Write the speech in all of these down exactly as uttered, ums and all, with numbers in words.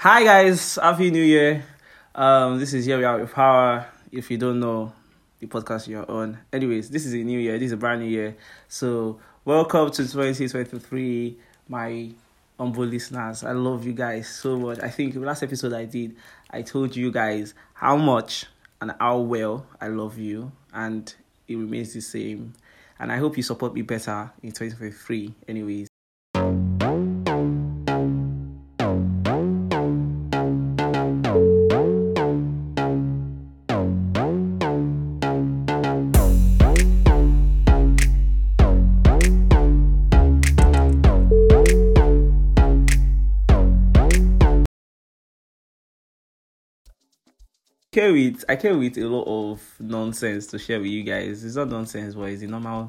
Hi guys, happy new year. Um, this is Here We Are with Power. If you don't know the podcast you're on. Anyways, this is a new year, this is a brand new year. So welcome to twenty twenty-three, my humble listeners. I love you guys so much. I think the last episode I did, I told you guys how much and how well I love you, and it remains the same. And I hope you support me better in twenty twenty-three. Anyways. Care with I care with a lot of nonsense to share with you guys. It's not nonsense, but it's a normal,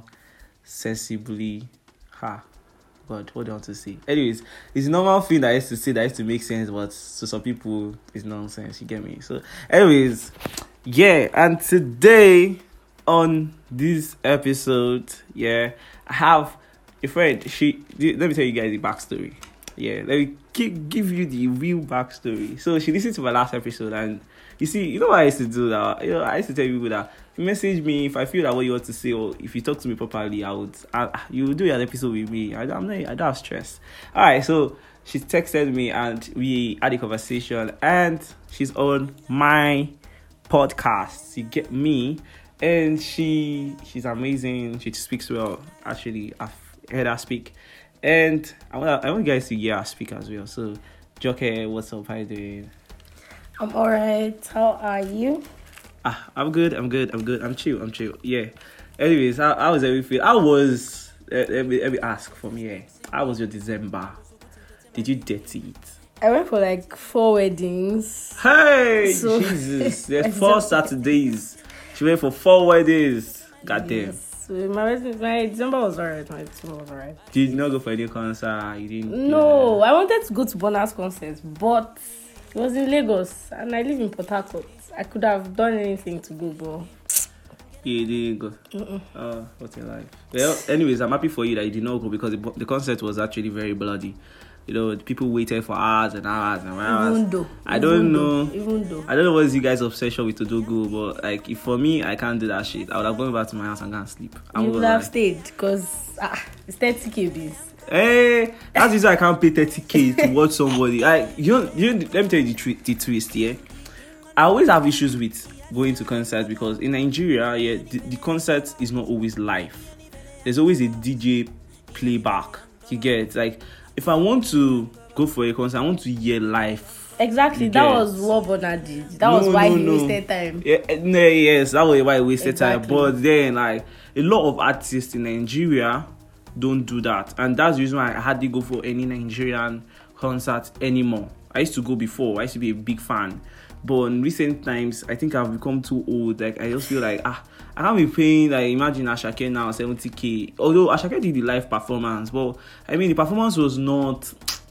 sensibly, ha, God, what do I want to say? Anyways, it's a normal thing that I used to say that used to make sense, but to some people, it's nonsense. You get me? So, anyways, yeah, and today on this episode, yeah, I have a friend. She let me tell you guys the backstory. Yeah, let me give, give you the real backstory. So she listened to my last episode, and you see, you know what I used to do that? You know, I used to tell people that you message me if I feel that what you want to say, or if you talk to me properly, I would, I, you will do an episode with me. I, I'm not, I don't have stress. All right, so she texted me and we had a conversation, and she's on my podcast. You get me, and she, she's amazing. She speaks well. Actually, I've heard her speak. And I want I want you guys to hear her speak as well. So, Joke, what's up? How you doing? I'm alright. How are you? Ah, I'm good. I'm good. I'm good. I'm chill. I'm chill. Yeah. Anyways, how, how was everything? I was. Uh, let me let me ask from here. How was your December? Did you dirty it? I went for like four weddings. Hey, So- Jesus! There's four Saturdays. She went for four weddings. God damn. Yes. So my wedding, my December was alright. My December was alright. Did you not go for any concert? You didn't. No, I wanted to go to Bonner's concert, but it was in Lagos, and I live in Port Harcourt. I could have done anything to go, but You didn't go. Mm-mm. Oh, what a life. Well, anyways, I'm happy for you that you did not go, because the, the concert was actually very bloody. You know, people waited for hours and hours and hours. even though I even don't though, know. even though I don't know what's you guys' obsession with Todogo, but like, if for me, I can't do that shit. I would have gone back to my house and gone sleep. I'm you would gonna have lie. stayed, because ah, it's thirty k bills. Hey, that's the reason I can't pay thirty k to watch somebody. I, you know, you know, let me tell you the, twi- the twist, yeah. I always have issues with going to concerts, because in Nigeria, yeah, the, the concert is not always live. There's always a D J playback. You get, like, if I want to go for a concert, I want to hear live. Exactly, You that get. was what Bonner did. That No, was why no, he no. wasted time. Yeah, eh, no, yes, that was why I wasted Exactly. time. But then, like, a lot of artists in Nigeria don't do that, and that's the reason why I hardly go for any Nigerian concert anymore. I used to go before. I used to be a big fan, but in recent times, I think I've become too old. Like, I just feel like ah, I can't be paying. Like, imagine Ashake now seventy k. Although Ashake did the live performance, but I mean the performance was not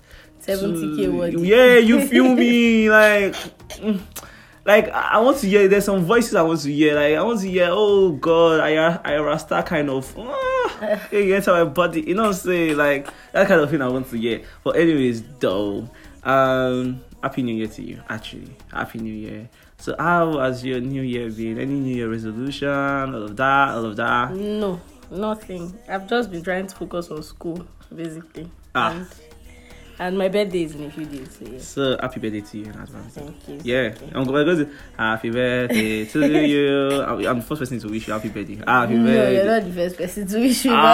seventy k worth. yeah, you feel me? Like, mm, like I I want to hear. There's some voices I want to hear. Like, I want to hear. Oh God, I I Rasta kind of. Ah, you enter my body. You know what I'm saying? Like, that kind of thing I want to hear. But anyways, though, um, happy New Year to you. Actually, happy New Year. So, how has your New Year been? Any New Year resolution? All of that. All of that. No, nothing. I've just been trying to focus on school, basically. Ah. And, and my birthday is in a few days, so yes. So, happy birthday to you in advance. Thank you. Yeah, Thank you. I'm going to happy birthday to you. I'm I'm the first person to wish you happy birthday. Happy No, birthday. you're not the first person to wish you that.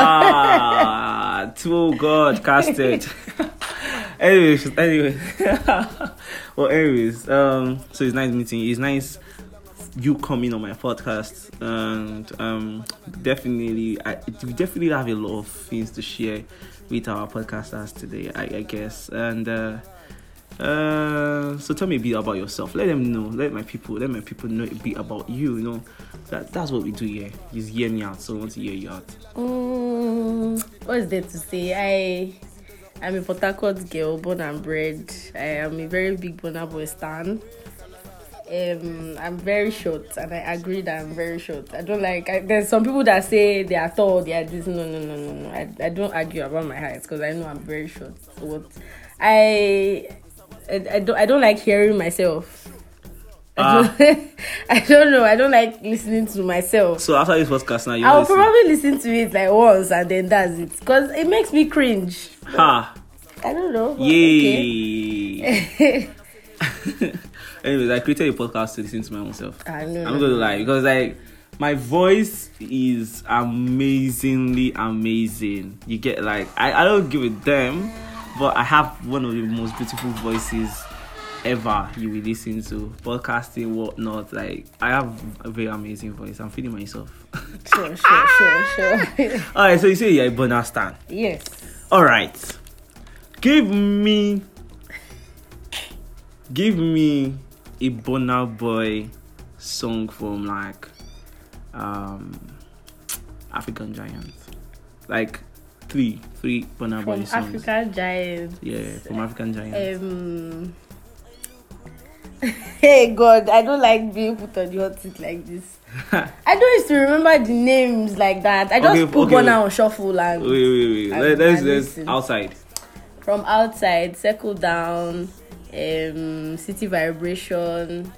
Ah, to God, casted. anyways, anyway. well, anyways, um, so it's nice meeting you. It's nice you coming on my podcast, and um, definitely, I we definitely have a lot of things to share with our podcasters today, I, I guess, and. Uh, Uh, so tell me a bit about yourself. Let them know. Let my people. Let my people know a bit about you. You know, that that's what we do here. Just hear me out. So I want to hear you out. Mm, what is there to say? I I'm a Port Harcourt girl, born and bred. I am a very big Bonner Boy stan. Um, I'm very short, and I agree that I'm very short. I don't like. I, there's some people that say they are tall, they are this. No, no, no, no, no. I, I don't argue about my height, because I know I'm very short. So what I I, I don't I don't like hearing myself. I Ah. don't, I don't know. I don't like listening to myself. So after this podcast now, you I'll listen. probably listen to it like once and then that's it. Because it makes me cringe. Ha! I don't know. but Yay! Okay. Anyways, I created a podcast to listen to my own self. I know. I'm not gonna lie because like my voice is amazingly amazing. You get like I, I don't give a damn, but I have one of the most beautiful voices ever you will listen to. Podcasting, whatnot. Like I have a very amazing voice. I'm feeling myself. Sure, sure, sure, sure. Alright, so you say you're a Burna stan. Yes. Alright. Give me Give me a Burna Boy song from like um African Giant. Like three, three Burna Boy From songs. African Giants. Yeah, from African Giant. Um. Hey God, I don't like being put on the hot seat like this. I don't used to remember the names like that. I just Okay, put okay. one on shuffle and wait, wait, wait. and- Let, let's and let's listen. outside. From outside, Circle Down, um, City Vibration,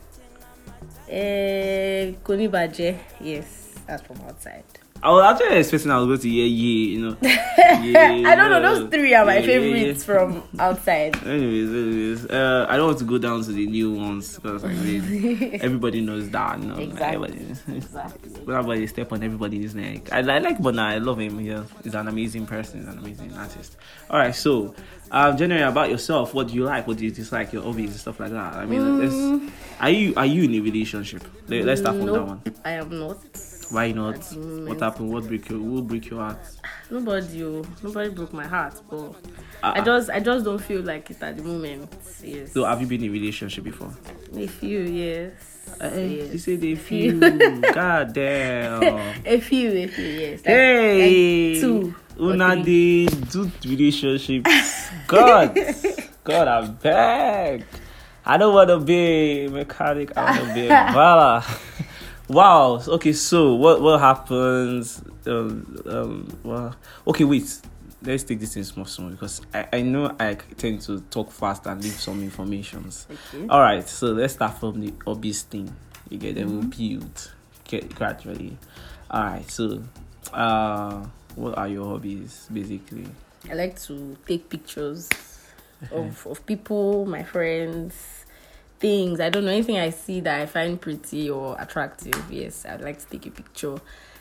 uh, Koni Baje. Yes, that's from outside. I was actually expecting I was going to hear yeah, you know. Yeah, I don't know, those three are my yeah, yeah, favorites yeah. from outside. Anyways, anyways, uh, I don't want to go down to the new ones because like, they- everybody knows that. You know, Exactly. Everybody, Exactly. everybody step on everybody's neck. I, I like Burna. I love him. Yeah, he's an amazing person. He's an amazing artist. All right, so um, generally about yourself, what do you like? What do you dislike? Your hobbies and stuff like that. I mean, Mm. let's, are you are you in a relationship? Let, let's start from that Nope, one. I am not. Why not? At the moment. What happened? What break your? What break your heart? Nobody, oh, nobody broke my heart, but Uh-uh. I just, I just don't feel like it at the moment. Yes. So have you been in a relationship before? A few, yes. Uh, yes. You said a few. God damn. A few, a few, yes. Like, Hey, like two. or Una three. dey do relationships. God, God, I beg. I don't want to be a mechanic. I want to be a baller. Wow. Okay. So what what happens? Um, um. Well. Okay. Wait. Let's take this in small, small because I, I know I tend to talk fast and leave some informations. Okay. All right. So let's start from the obvious thing. You get them. We'll build get gradually. All right. So, uh, what are your hobbies basically? I like to take pictures of, of people, my friends, things. I don't know, anything I see that I find pretty or attractive. Yes, I'd like to take a picture.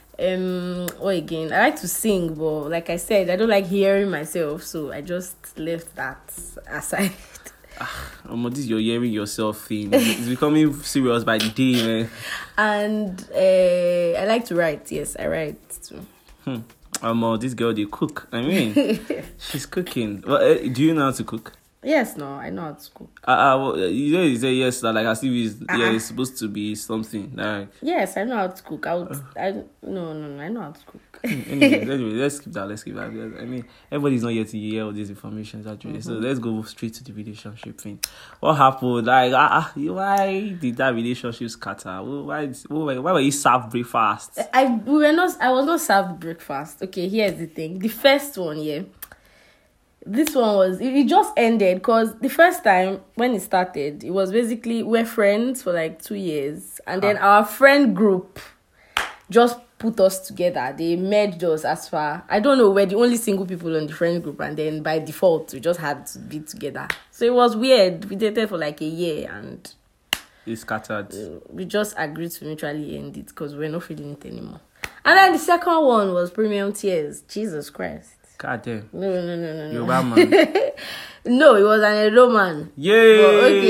Um, or again, I like to sing, but like I said, I don't like hearing myself, so I just left that aside. Um, this you're hearing yourself thing. It's becoming serious by the day, man. And uh, I like to write. Yes, I write too. Hmm. Um, uh, this girl they cook. I mean, she's cooking. Well, uh, do you know how to cook? Yes, no, I know how to cook. Uh, uh well, you know, you say yes, that like as if it's yeah, Uh-uh. it's supposed to be something like. Yes, I know how to cook. I would. I no, no, no. I know how to cook. anyway, anyway, let's skip that. Let's skip that. Because, I mean, everybody's not yet to hear all these information actually. So let's go straight to the relationship thing. What happened? Like, ah, uh, why did that relationship scatter? Why? Why, why were you served breakfast? I we were not. I was not served breakfast. Okay, here's the thing. The first one, yeah. This one was it, it just ended because the first time when it started, it was basically we're friends for like two years, and then our friend group just put us together. They merged us as far. I don't know, we're the only single people on the friend group, and then by default we just had to be together. So it was weird. We dated for like a year, and It scattered. we just agreed to mutually end it because we're not feeling it anymore. And then the second one was Premium Tears. Jesus Christ. God damn. No, no, no, no, no. Yoruba man. No, it was an Edo man. Yay!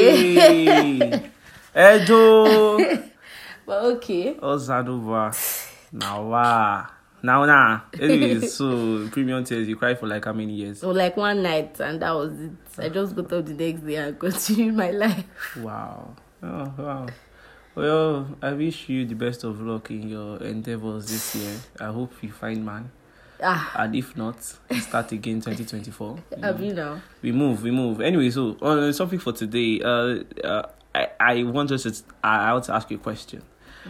okay. Edo. But okay. Ozanova. Now, wow. Now, nah. Anyways, so Premium Tears, you cried for like how many years? So like one night, and that was it. I just got up the next day and continued my life. Wow. Oh, wow. Well, I wish you the best of luck in your endeavors this year. I hope you find man. Ah, And if not, we start again twenty twenty-four. You have know. you now? We move, we move. Anyway, so on uh, something for today. Uh, uh, I I want us to I want to ask you a question.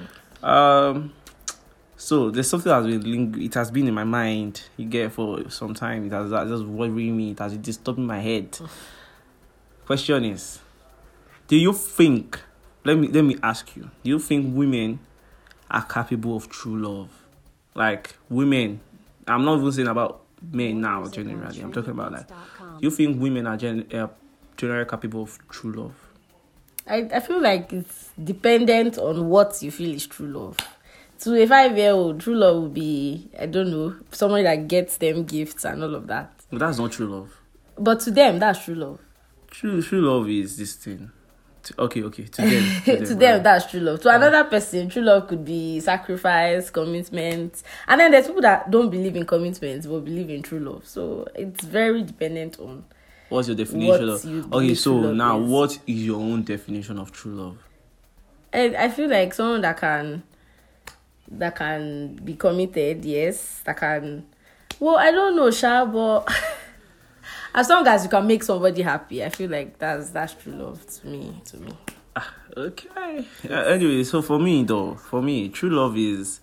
Um, so there's something that's been ling- it has been in my mind. You get for some time. It has that's just worrying me. It has been disturbing my head. Question is, do you think? Let me let me ask you. Do you think women are capable of true love? Like women, I'm not even saying about men now generally. I'm talking about like, do you think women are gen- uh, generally capable of true love? I, I feel like it's dependent on what you feel is true love. To a five-year-old, true love would be, I don't know, someone that gets them gifts and all of that. But that's not true love. But to them, that's true love. True true love is this thing. To, okay, okay. To them, to them, to them right. That's true love. To uh, another person, true love could be sacrifice, commitment. And then there's people that don't believe in commitment but believe in true love. So it's very dependent on what's your definition what of you okay, so true love now is. What is your own definition of true love? I, I feel like someone that can that can be committed, yes, that can well, I don't know, Sha, but as long as you can make somebody happy, I feel like that's that's true love to me. To me. Okay. Uh, anyway, so for me though, for me, true love is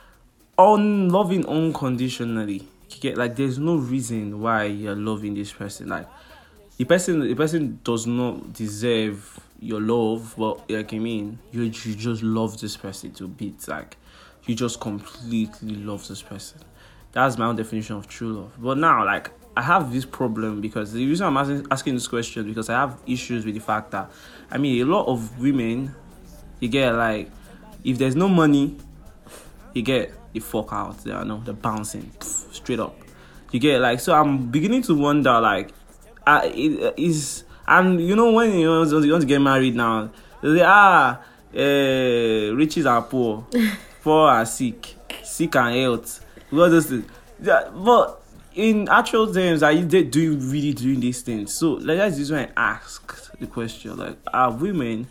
on loving unconditionally. You get like there's no reason why you're loving this person. Like the person, the person does not deserve your love, but like I mean, you you just love this person to bits. Like you just completely love this person. That's my own definition of true love. But now, like, I have this problem because the reason I'm asking, asking this question because I have issues with the fact that, I mean, a lot of women, you get like, if there's no money, you get the fuck out there, you know, the bouncing pff, straight up. You get like, so I'm beginning to wonder, like, uh, it, is and you know when you want to, you want to get married now, they say, ah, uh, riches are poor, poor are sick, sick and health. Because this, yeah, but in actual terms, are you doing really doing these things? So like that's this when I ask the question: like, are women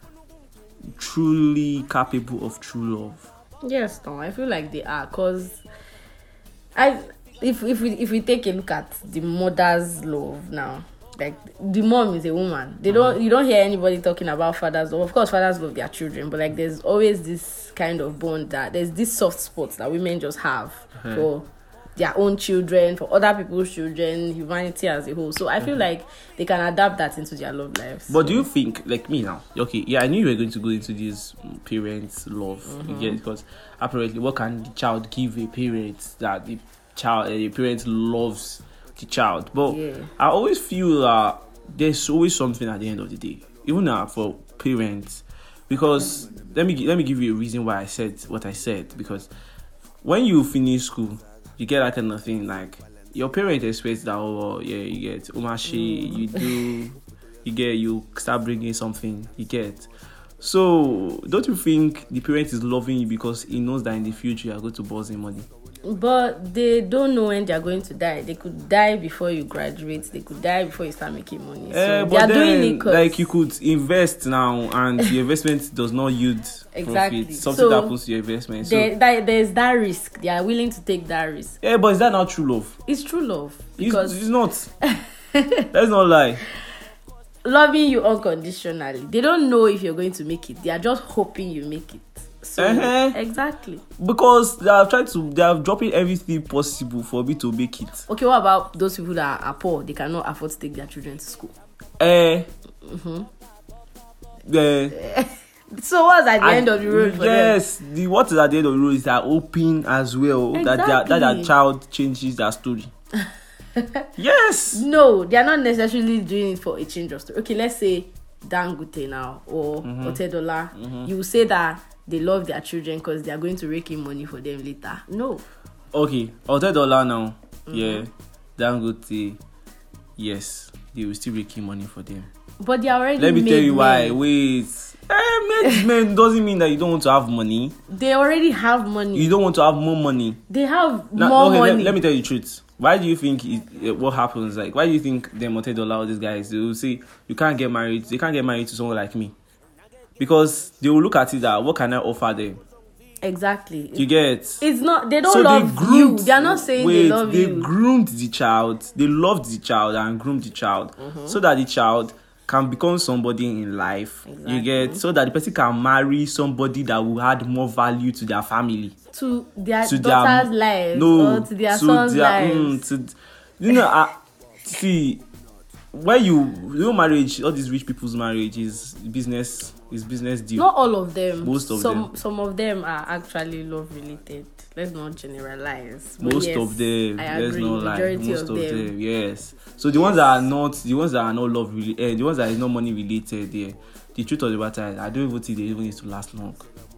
truly capable of true love? Yes, no, I feel like they are, cause I if if we if we take a look at the mother's love now, like the mom is a woman. They don't uh-huh. You don't hear anybody talking about fathers love. Of course, fathers love their children, but like there's always this kind of bond that there's this soft spots that women just have uh-huh. for their own children, for other people's children, humanity as a whole. So I feel uh-huh. like they can adapt that into their love lives. But so. Do you think, like me now? Okay, yeah, I knew you were going to go into this parents' love, uh-huh. yeah, because apparently, what can the child give a parent that the child, uh, the parent loves the child? But yeah. I always feel that uh, there's always something at the end of the day, even now uh, for parents. Because let me let me give you a reason why I said what I said. Because when you finish school, you get that kind of thing. Like your parents expect that, oh yeah, you get umashi, you do, you get you start bringing something, you get. So don't you think the parent is loving you because he knows that in the future you are going to boss him money? But they don't know when they are going to die. They could die before you graduate. They could die before you start making money. So uh, they but are then, doing it cause... like you could invest now, and the investment does not yield exactly. profit. Something so that happens to your investment. So there, that, there's that risk. They are willing to take that risk. Yeah, but is that not true love? It's true love because it's, it's not. Let's not lie. Loving you unconditionally. They don't know if you're going to make it. They are just hoping you make it. So uh-huh. exactly because they are trying to they are dropping everything possible for me to make it. Okay, what about those people that are poor? They cannot afford to take their children to school. Eh. Uh, mm-hmm. Uh, so what's at the end of the road for yes, them? Yes, the what is at the end of the road is they are hoping as well exactly. that their, that their child changes their story. Yes. No, they are not necessarily doing it for a change of story. Okay, let's say Dangote now or mm-hmm. Otedola. Mm-hmm. You say that they love their children because they are going to rake in money for them later. No. Okay, Otedola now. Mm-hmm. Yeah, Dangote. Yes, they will still rake in money for them. But they are already. Let me made tell you men. why. Wait. Eh, made men doesn't mean that you don't want to have money. They already have money. You don't want to have more money. They have now, more okay, money. Let, let me tell you the truth. Why do you think it, it, what happens? Like, why do you think them Otedola, all these guys, they will say you can't get married? They can't get married to someone like me. Because they will look at it that what can I offer them? Exactly. You get it's not they don't so love they groomed, you. They are not saying wait, they love they you. They groomed the child, they loved the child and groomed the child mm-hmm. so that the child can become somebody in life. Exactly. You get so that the person can marry somebody that will add more value to their family. To their to daughter's their, life no, or to their to son's their, life. Mm, to, you know, uh, see when you you know marriage, all these rich people's marriage is business is business deal. Not all of them. Most of some them. some of them are actually love related. Let's not generalize. But Most yes, of them, I let's agree. not lie. Majority Most of of them. them. yes. So the ones that are not, the ones that are not love related, eh, the ones that is not money related, yeah. The truth of the matter is, I don't even think they even need to last long.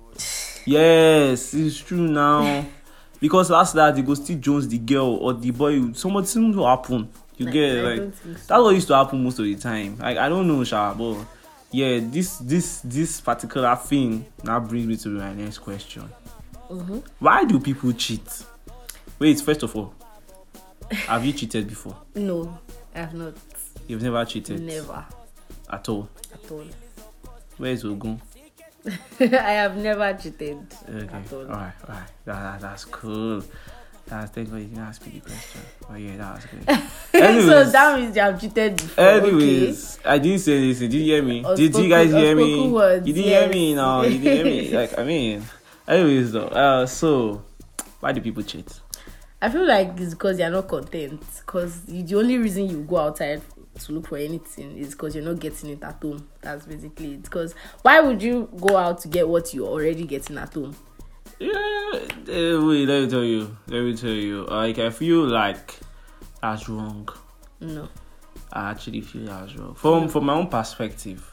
Yes, it's true now. Because last that they go still Jones the girl or the boy, something seems to happen. You Like, get I like don't think so. that's what used to happen most of the time. Like I don't know, Sha, but yeah, this this this particular thing now brings me to my next question. Mm-hmm. Why do people cheat? Wait, first of all, have you cheated before? No, I have not. You've never cheated Never at all. at all. Where is Ogun? I have never cheated Okay, at all. all right, all right. That, that, that's cool. That's thank God you didn't ask me the question. Oh yeah, that was good. So Anyways, that means you have cheated before. anyways, I didn't say this. Did you hear me? Did you Unspoken- guys hear me? unspoken words, you didn't hear yes. me? No, you didn't hear me. Like I mean, anyways though. Uh, so why do people cheat? I feel like it's because you're not content. Because the only reason you go outside to look for anything is because you're not getting it at home. That's basically it. Because why would you go out to get what you're already getting at home? Yeah, uh, wait. Let me tell you. Let me tell you. Like I feel like that's wrong. No. I actually feel that's wrong. From from my own perspective,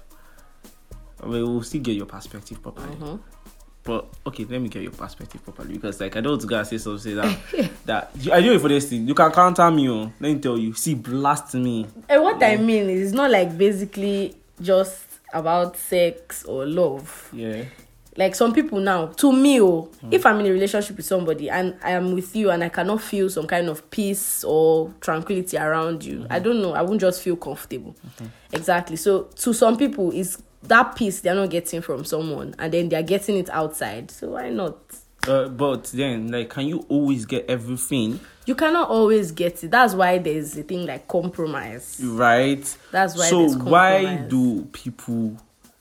I mean, we'll still get your perspective properly. Uh-huh. But okay, let me get your perspective properly because like I don't want to go and say something that that I do it for this thing. You can counter me on. Let me tell you. See, blast me. And what I mean is, it's not like basically just about sex or love. Yeah. Like some people now, to me, oh, mm. if I'm in a relationship with somebody and I am with you and I cannot feel some kind of peace or tranquility around you, mm-hmm. I don't know, I won't just feel comfortable. Mm-hmm. Exactly. So to some people, it's that peace they're not getting from someone and then they're getting it outside. So why not? Uh, but then, like, can you always get everything? You cannot always get it. That's why there's a thing like compromise. Right. That's why so there's compromise. Why do people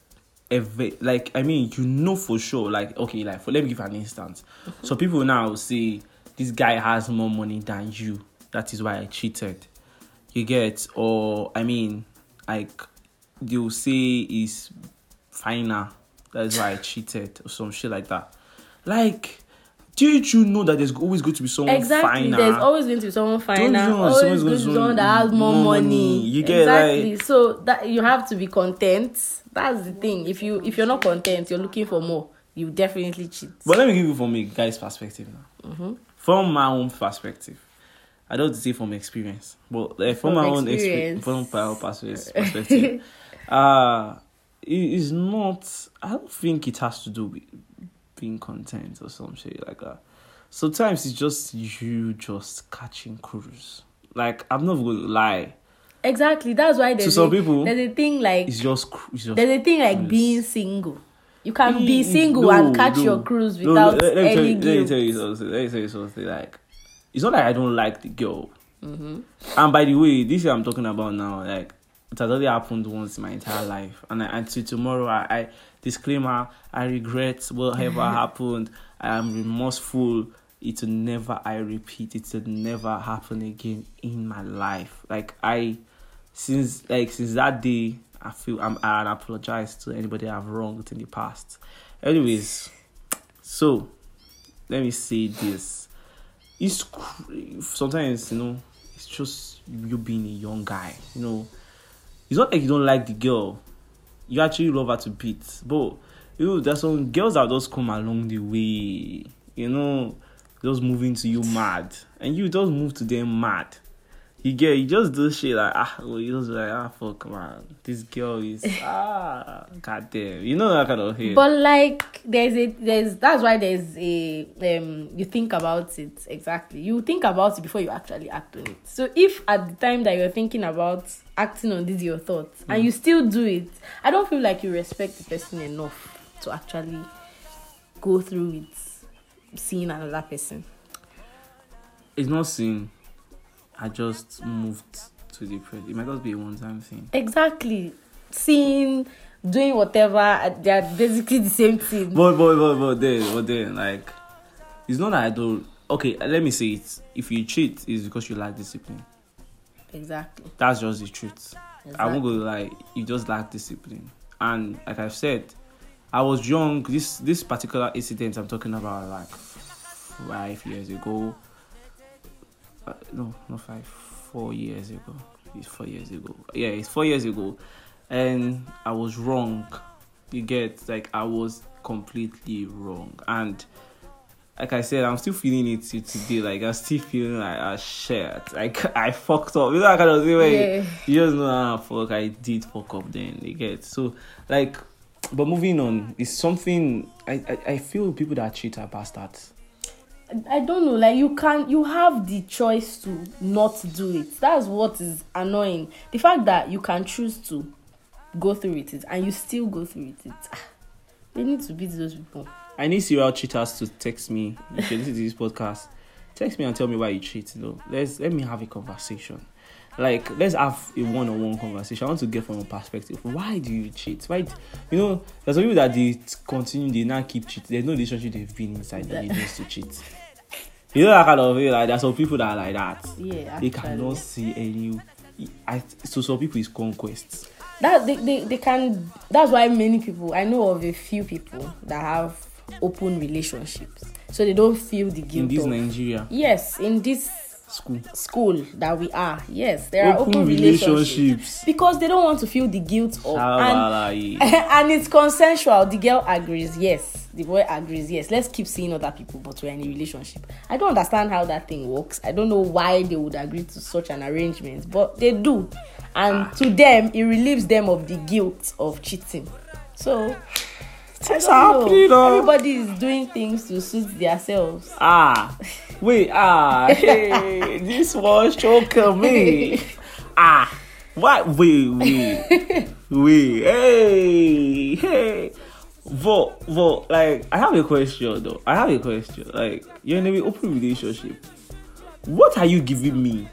ever, like, I mean, you know for sure, like, okay, like, for, let me give an instance. Mm-hmm. So people now say, this guy has more money than you. That is why I cheated. You get, or, I mean, like, they'll say is finer. That's why I cheated, or some shit like that. Like, did you know that there's always going to be someone exactly, finer? Exactly, there's always going to be someone finer. Don't you know always someone's going to be someone that has more, more money. money. You get exactly. like, so that you have to be content. That's the thing. If you if you're not content, you're looking for more. You definitely cheat. But let me give you from a guy's perspective now. Mm-hmm. From my own perspective, I don't say from experience, but like, from, from my own experience, from my own perspective, uh, it is not. I don't think it has to do with being content or some shit like that. Sometimes it's just you just catching cruise. Like, I'm not going to lie. Exactly. That's why there's to some a, people, there's a thing like it's just, it's just there's a thing like cruise. Being single. You can it, be single no, and catch no, your cruise no, without no, let, let me any you, guilt. Let me tell you something. Let me tell you something. Like, it's not like I don't like the girl. Mm-hmm. And by the way, this is what I'm talking about now. Like, it has already happened once in my entire life, and I, until tomorrow, I, I disclaimer: I regret whatever happened. I am remorseful. It will never, I repeat, it will never happen again in my life. Like I, since like since that day, I feel I'm I apologize to anybody I've wronged in the past. Anyways, so let me say this: it's sometimes you know it's just you being a young guy. You know, it's not like you don't like the girl; you actually love her to bits. But you know, there's some girls that just come along the way. You know. Just moving to you mad, and you just move to them mad. You get, you just do shit like ah, well, you just like ah, fuck man, this girl is ah, goddamn, you know that kind of thing. But like, there's a there's that's why there's a um, you think about it exactly. You think about it before you actually act on it. So if at the time that you're thinking about acting on this your thoughts mm. and you still do it, I don't feel like you respect the person enough to actually go through it. Seeing another person, it's not seeing. I just moved to the present. It might just be a one-time thing. Exactly, seeing, doing whatever. They're basically the same thing. But but but but then but then like, it's not that I don't. Okay, let me say it. If you cheat, it's because you lack discipline. Exactly. That's just the truth. exactly. I won't go lie. You just lack discipline. And like I've said, I was young. This this particular incident I'm talking about, like five years ago. Uh, no, not five. Four years ago. It's four years ago. Yeah, it's four years ago, and I was wrong. You get, like, I was completely wrong, and like I said, I'm still feeling it till today. Like, I'm still feeling like a shit. Like, I fucked up. You know that kind of thing where Yeah. you just know, ah, fuck, I did fuck up then. You get, so like, but moving on, it's something I, I, I feel people that cheat are bastards. I don't know, like you can you have the choice to not do it. That's what is annoying. The fact that you can choose to go through with it and you still go through with it. Ah, they need to beat those people. I need serial cheaters to text me. If you listen to this podcast, text me and tell me why you cheat. You know, let's let me have a conversation. Like, let's have a one-on-one conversation. I want to get from a perspective. Why do you cheat? Why, do, you know, there's some people that they continue, they now keep cheating. There's no relationship they've been inside that they used to cheat. You know that kind of way. Like, there's some people that are like that. Yeah, They actually. cannot see any. I, so some people is conquest. That they, they, they can that's why many people, I know of a few people that have open relationships. So they don't feel the guilt In this of, Nigeria Yes, in this school. school that we are. Yes, there are Open open relationships. relationships. Because they don't want to feel the guilt of and, Shabalayi. and it's consensual. The girl agrees, yes. The boy agrees, yes. Let's keep seeing other people, but we're in a relationship. I don't understand how that thing works. I don't know why they would agree to such an arrangement, but they do. And to them, it relieves them of the guilt of cheating. So, I It's don't happening, know. oh. Everybody is doing things to suit themselves. Ah, wait, ah, hey, this was choking me. Ah, what? Wait, wait, wait, hey, hey. But, but, like, I have a question though. I have a question. Like, you're in an open relationship. What are you giving me?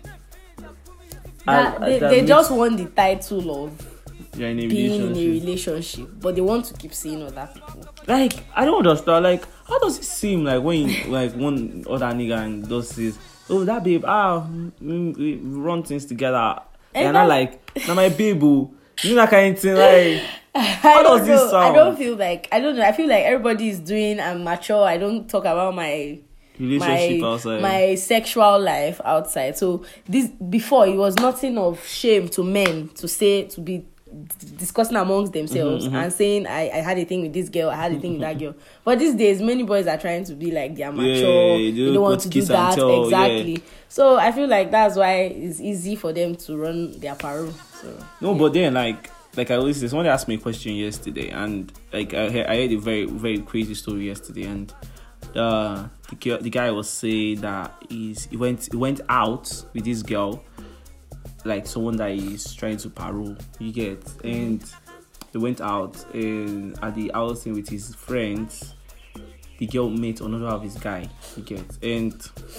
That, I- I- they that they makes- just want the title of You're in a being in a relationship. relationship, but they want to keep seeing other people. Like, I don't understand. Like, how does it seem like when you, like one other nigga and does this? Oh, that babe, ah, we, we run things together. And And I that- like, now my babe, oh, you know that kind of thing. Like, I how don't does this know. sound? I don't feel like I don't know. I feel like everybody is doing. I'm mature. I don't talk about my Relationship my, outside. my sexual life outside. So this before it was nothing of shame to men to say to be d- discussing amongst themselves Mm-hmm, and saying I, I had a thing with this girl, I had a thing with that girl. But these days many boys are trying to be like they are mature, Yeah, they they don't don't want put to do kiss and that. tell, Exactly. yeah. So I feel like that's why it's easy for them to run their parole. So No, but then like like I always say, someone asked me a question yesterday, and like I heard, I heard a very very crazy story yesterday, and uh, the girl, the guy was saying that he's he went he went out with this girl, like someone that is trying to parole, you get, and they went out, and at the outing with his friends, the girl met another of his guy, you get, and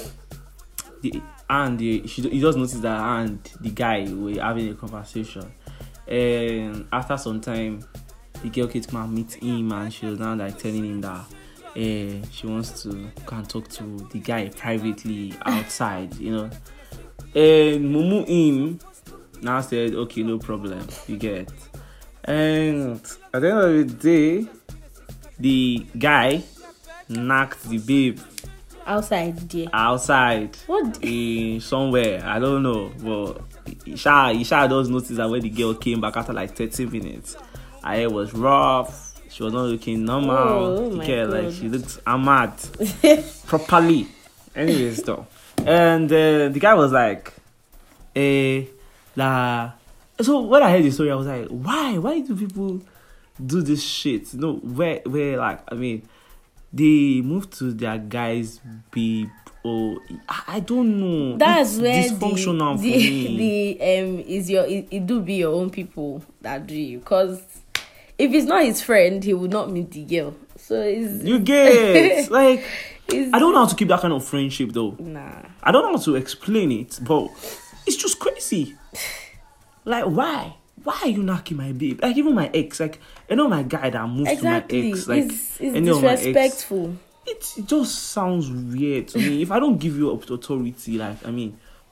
the and the, she he just noticed that and the guy were having a conversation. And after some time, the girl came to come and meet him, and she was now like telling him that uh, she wants to go and talk to the guy privately outside, you know. And Mumu him now said, okay, no problem, you get. And at the end of the day, the guy knocked the babe outside there. outside What? in somewhere, I don't know, but Isha, Isha does notice that when the girl came back after like thirty minutes, her hair was rough, she was not looking normal. Oh, the my girl, like, God. she looked hammered properly. Anyways, though, and uh, the guy was like, eh, la. So when I heard the story, I was like, why? Why do people do this shit? No, where, where, like, I mean, they move to their guys' babe. Oh, I, I don't know. That's It's where dysfunctional the, for me. the, the um is your it, it do be your own people that do you, because if it's not his friend, he would not meet the girl. So it's You get like it's, I don't know how to keep that kind of friendship though. nah. I don't know how to explain it, but it's just crazy. Like, why? Why are you knocking my babe? Like, even my ex, like, you know, my guy that moved Exactly. to my ex, like, it's it's any of my ex, disrespectful. it, it just sounds weird to me. If I don't give you up to authority, like, I mean,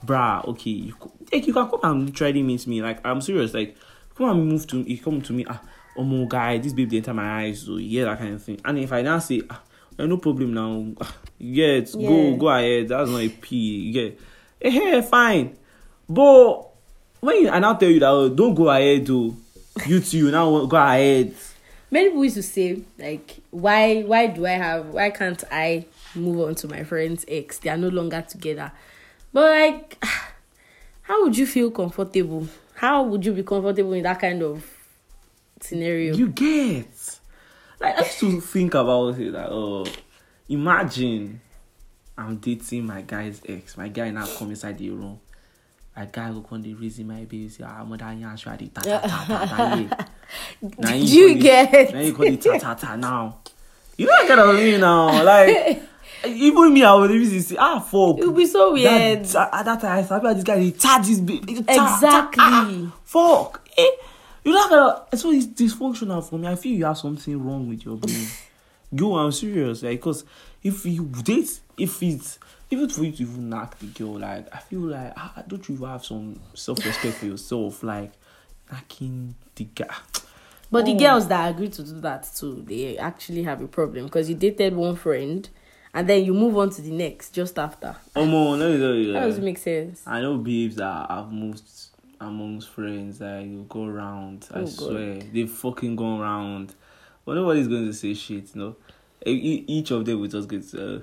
bruh, okay, you, co- like, you can come and try to meet me. Like, I'm serious. Like, come and move to, you come to me, ah, oh my guy, this babe, they enter my eyes, so yeah, that kind of thing. And if I now say, ah, no problem now, ah, you get, Yeah. go, go ahead, that's not a P, you get, eh, hey, fine. But when you, I now tell you that, oh, don't go ahead, though, you two, now want- go ahead. Many people used to say, like, why why do I have, why can't I move on to my friend's ex? They are no longer together. But, like, how would you feel comfortable? How would you be comfortable in that kind of scenario? You get. Like, I used to think about it, like, oh, imagine I'm dating my guy's ex. My guy now come inside the room. My guy go come the reason my baby say, ah, mother, yeah, sure, the ta ta ta ta ta. Now Did you get? Now you call it ta ta ta now. You know what kind of me now? Like, even me, I would even say, ah, fuck. It would be so weird. That, at that time, I said, this guy, he ta this baby. Exactly. Ah, fuck. Eh? You know, kind of, so it's dysfunctional for me. I feel you have something wrong with your brain. Yo, I'm serious. Like, because if you date, if it's, even for you to even knock the girl, like, I feel like, ah, don't you have some self-respect for yourself? Like, knocking the guy. But the Oh. girls that agree to do that too, they actually have a problem because you dated one friend and then you move on to the next just after. Oh, no, let me tell you. That like, doesn't make sense. I know babes that have moved amongst friends that you go around. I Oh, swear. They've fucking gone around. But nobody's going to say shit, you know. E- e- Each of them will just get, uh,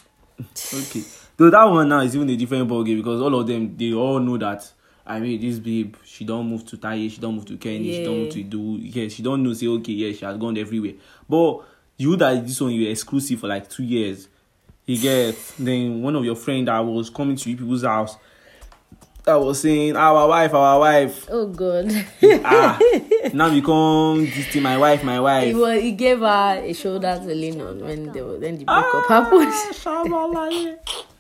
okay. Though that one now is even a different ballgame because all of them, they all know that, I mean, this babe, she don't move to Taye, she don't move to Kenny, she don't Yeah. move to do, yeah, she don't know, say, okay, yeah, she has gone everywhere. But you that this one, you're exclusive for like two years. You get, then one of your friend that was coming to you people's house, that was saying, our wife, our wife. Oh God. ah, now become this thing, my wife, my wife. He, was, he gave her a shoulder to lean on when they were, then the breakup Ah, happened. Shabala,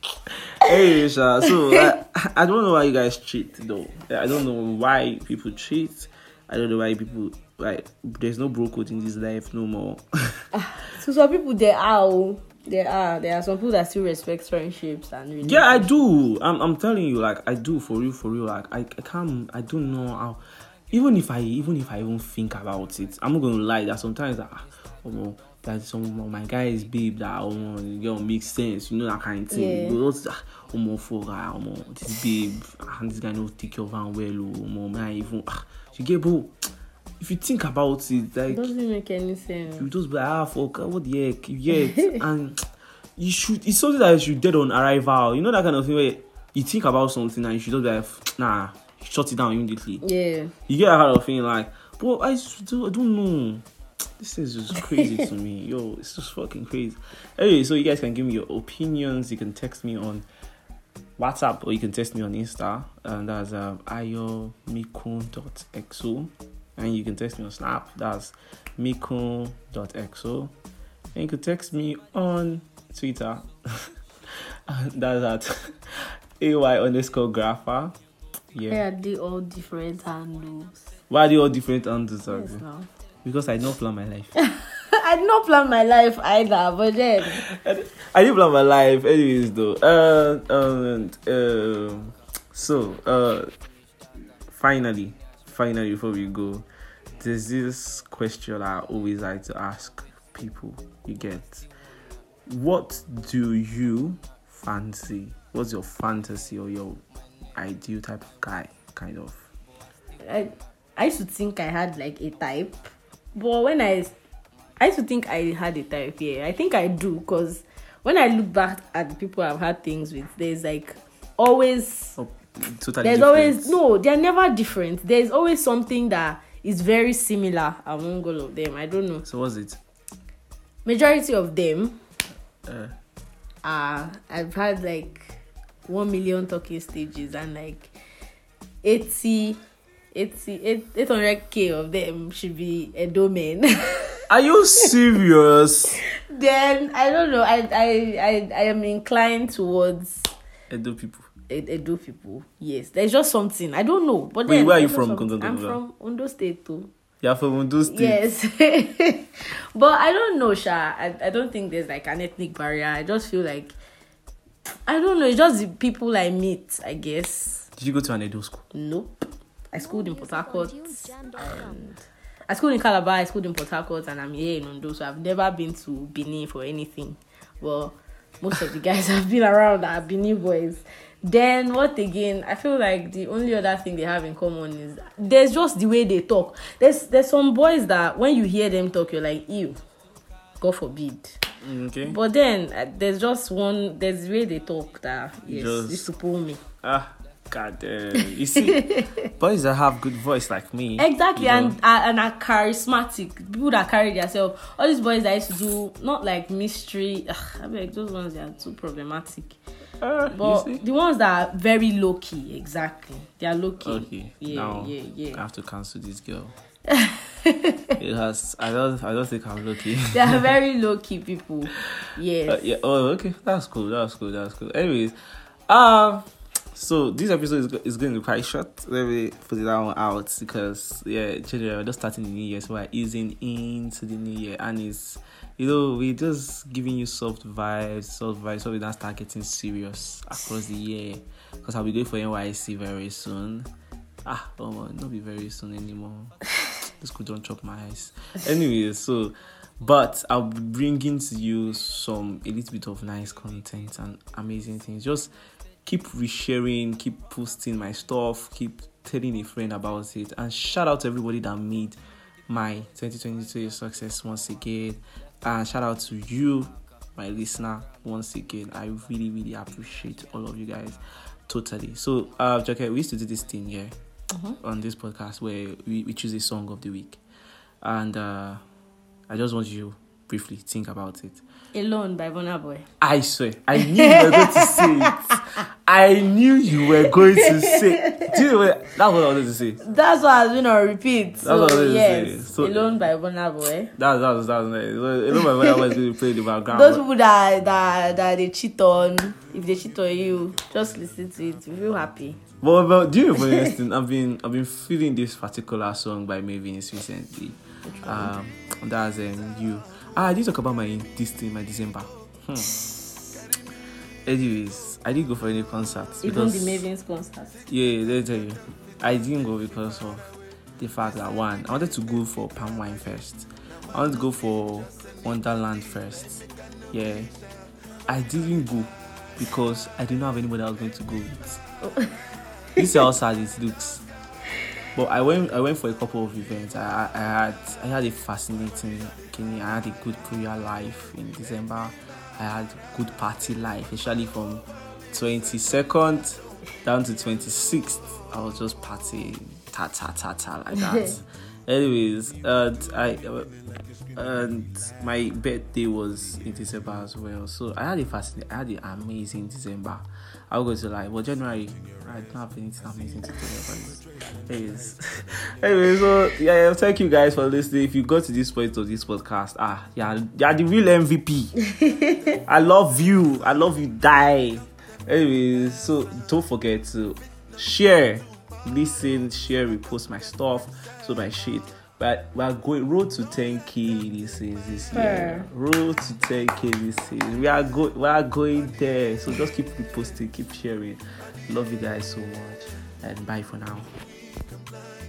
Hey, Sha, so I, I don't know why you guys cheat though. I don't know why people cheat. I don't know why people like. There's no bro code in this life no more. So some people there are, oh, there are, there are some people that still respect friendships and relationships. Yeah, I do. I'm, I'm telling you, like I do for real, for real. Like I, I can't. I don't know how. Even if I, even if I even think about it, I'm not gonna lie. That sometimes that, oh, no, that some of my guys, babe, that oh, no, the girl makes sense. You know that kind of thing. Yeah. You go, oh, no, for oh, no, this babe, and this guy no take care of her well. Oh, no, man, even ah, you get bro. If you think about it, It like doesn't make any sense. you just be like, ah, fuck, what the heck, you get, and you should. It's something that you should dead on arrival. You know that kind of thing where you think about something and you should just be like, nah, shut it down immediately. Yeah. You get that kind of feeling like, but I, just don't- I don't know. This is just crazy to me. Yo, it's just fucking crazy. Anyway, so you guys can give me your opinions. You can text me on WhatsApp or you can text me on Insta. And that's um, ayomikun dot x o. And you can text me on Snap. That's mikun dot x o. And you can text me on Twitter. That's at ay underscore grapher. Yeah. Why are they all different handles? Why are they all different handles? Yes, now. Because I don't plan my life. I did not plan my life either, but then I didn't plan my life, anyways. Though, uh, um, um, so, uh, finally, finally, before we go, there's this question I always like to ask people. You get, what do you fancy? What's your fantasy or your ideal type of guy? Kind of. I I used to think I had like a type, but when I I used to think I had a type. Yeah, I think I do because when I look back at the people I've had things with, there's like always Oh, totally. there's different. always no, they're never different. There's always something that is very similar among all of them. I don't know. So what's it? Majority of them Uh, are I've had like one million talking stages and like eighty, eighty, eight hundred k of them should be Edo men. are you serious? Then I don't know. I I I, I am inclined towards Edo people. Ed- Edo people. Yes, there's just something I don't know. But Wait, then where are you there's from? just something. Go, go, go, I'm go. from Ondo State too. You're from Ondo State. Yes, but I don't know, Sha. I, I don't think there's like an ethnic barrier. I just feel like I don't know. It's just the people I meet, I guess. Did you go to an Edo school? Nope. I schooled in Port Harcourt. And I schooled in Calabar. I schooled in Port Harcourt, and I'm here in Ondo. So I've never been to Benin for anything. Well, most of the guys have been around are Benin boys. Then what again? I feel like the only other thing they have in common is there's just the way they talk. There's there's some boys that when you hear them talk, you're like, ew, God forbid. Okay. But then uh, there's just one. There's the way they talk that yes, Just- used to pull me. Ah, God damn. You see, boys that have good voice like me. Exactly, you know, and uh, and are charismatic. People that carry themselves. All these boys that used to do not like mystery. Ugh, I mean, those ones they are too problematic. uh, But you see? the ones that are very low key, exactly, they are low key. Okay. Yeah, now yeah, yeah. I have to cancel this girl. It has. I don't. I don't think I'm lucky. They are very low key people. Yes. Uh, yeah. Oh, okay. That's cool. That's cool. That's cool. Anyways, um, so this episode is, go- is going to be quite short. Let me put it down out because yeah, generally we're just starting the new year, so we're easing into the new year, and it's you know we're just giving you soft vibes, soft vibes, so we don't start getting serious across the year. Because I'll be going for N Y C very soon. Ah, oh, not be very soon anymore. This could don't chop my eyes. Anyways, so. But I'll be bringing to you some a little bit of nice content and amazing things. Just keep resharing, keep posting my stuff, keep telling a friend about it, and shout out to everybody that made my twenty twenty-two a success once again. And shout out to you, my listener, once again. I really, really appreciate all of you guys, totally. So, uh, Joker, we used to do this thing here Mm-hmm. on this podcast where we, we choose a song of the week, and uh. I just want you to briefly think about it. Alone by Burna Boy. I swear, I knew you were going to say it. I knew you were going to say. Do you know what? That's what I wanted to say. That's what I was going to repeat. That's what I So, wanted to yes, say. So- Alone by Burna Boy. That's that's that's nice. You know my mother was going to play in the background. Those but- people that, that that they cheat on, if they cheat on you, just listen to it. You feel happy. But, but do you know for instance, I've been I've been feeling this particular song by Mavis recently. Um, that's um, you. Ah, I did talk about my this thing, my December. Hmm. Anyways, I didn't go for any concerts. Even because- the Maven's concert. Yeah, let me tell you. I didn't go because of the fact that one, I wanted to go for Palm Wine first. I wanted to go for Wonderland first. Yeah. I didn't go because I didn't have anybody I was going to go with. Oh. This is how sad it looks. But I went I went for a couple of events. I, I had I had a fascinating beginning. I had a good prayer life in December. I had good party life, especially from twenty-second down to twenty-sixth. I was just partying, ta ta ta ta like that. Anyways, and I uh, and my birthday was in December as well. So I had a fascinating, I had an amazing December. I will go to like, well, January, I don't have anything amazing to tell you about it. Anyways, anyway, so yeah, yeah, thank you guys for listening. If you got to this point of this podcast, ah, yeah, you're the real M V P. I love you. I love you, die. Anyways, so don't forget to share, listen, share, repost my stuff, so my shit. But we're going road to ten K listens this year. Road to ten K listens. We are going. We are going there. So just keep reposting, keep sharing. Love you guys so much, and bye for now.